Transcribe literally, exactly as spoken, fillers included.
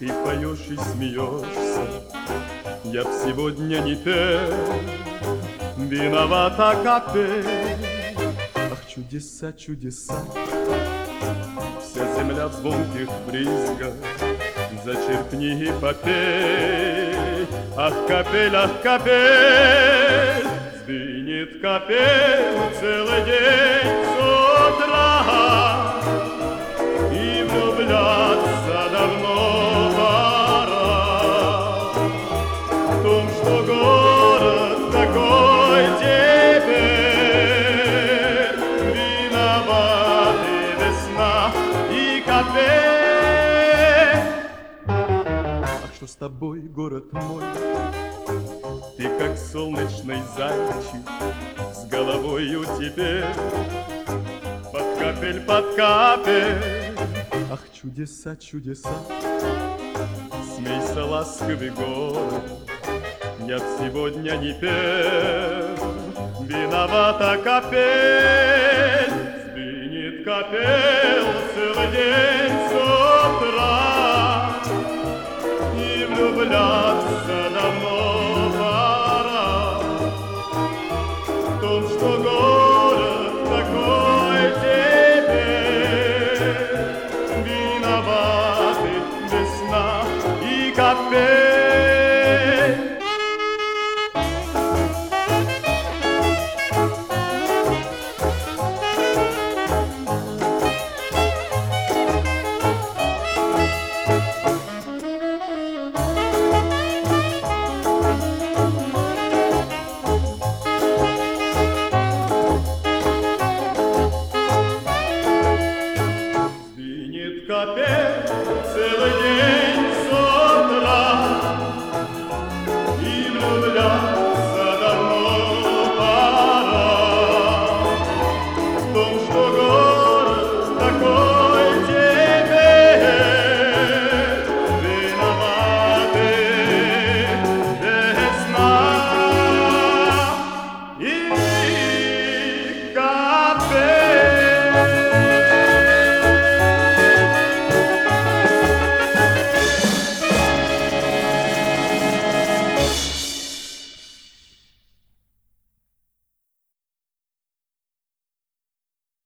Ты поешь и смеешься, я б сегодня не пел, виновата капель. Ах, чудеса, чудеса, вся земля в звонких брызгах, зачерпни и попей. Ах, капель, ах, капель, сдвинет капель целый день с утра, и влюбляться давно пора. В том, что город такой теперь, виноваты весна и капель. Ах, что с тобой, город мой, ты как солнечный зайчик, с головою теперь под капель, под капель. Ах, чудеса, чудеса, смейся, ласковый город, я б сегодня не пел, виновата капель, сдвинет капель целый день с утра, и влюбляться давно пора. В том, что город такой теперь, виноваты весна и капель. Капель целый